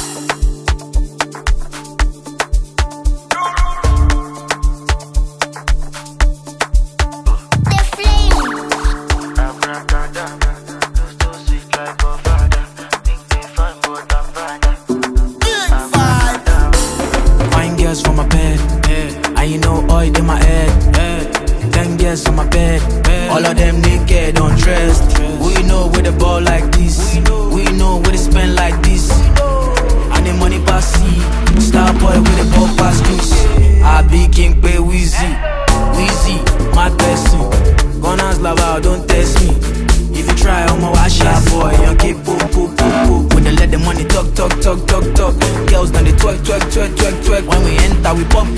For my bed, and you know oil in my head. 10 girls on my bed, all of them naked, undressed. We know where the ball like this, we know where they spend like this. And the money pass see, star boy with the ball pass juice. I be king pay Weezy, my person. Gunners lava, don't test me. If you try, I'm a wash out boy. You keep boom. When they let the money talk. Girls now they twerk. When we enter, we pop.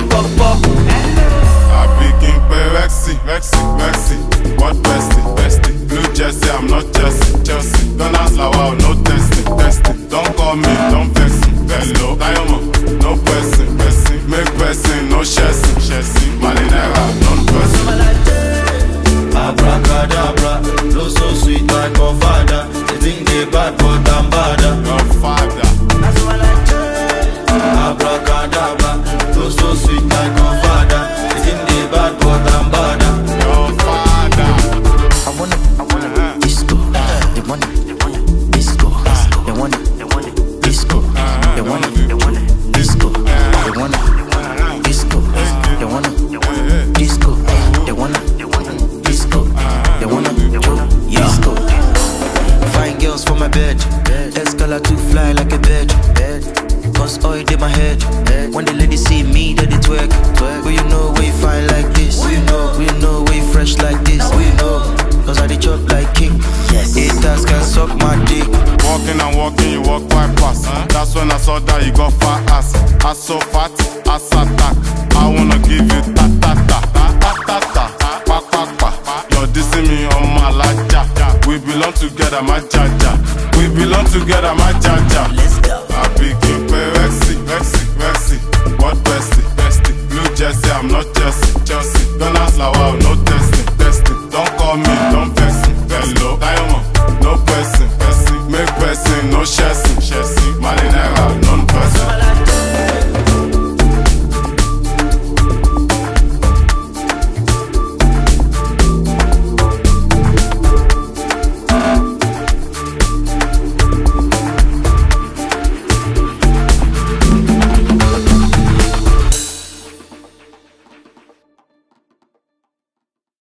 I be king pay Rexy. What bestie? Blue Jersey, I'm not Chelsea. Don't ask wow, no testing. Don't call me, don't vex me. Hello, Diamond, no person. Make person, no chassis. Malinera, non-person. Abracadabra, flow so sweet like a father. They think they bad, but I'm badder. Godfather. That's what I do. Abracadabra, flow so sweet like a father. They think they bad, but I'm badder. Your father. I wanna disco. They want it. Disco. They want it. Disco. They want it. Disco. They want it. Disco. They want it. Disco. They want it. Disco. They want it. Disco. Fine girls for my bed. Escalade to fly like a bird. Cause oil in my head. When the ladies see me, they twerk. But you know we fine like this. We know we fresh like this. We know, cause I chop like king. Yes. Haters can suck my dick. Walking, you walk quite fast. That's when I saw that you got fat ass. Ass so fat, ass attack. I wanna give you ta-ta-ta. You're dissing me on my laja. We belong together, my jaja. Let's go. I be king pay Rexy. What bestie? Blue Jersey, I'm not Chelsea. Don't ask wow, no testing. Don't call me, don't vex me. Hello.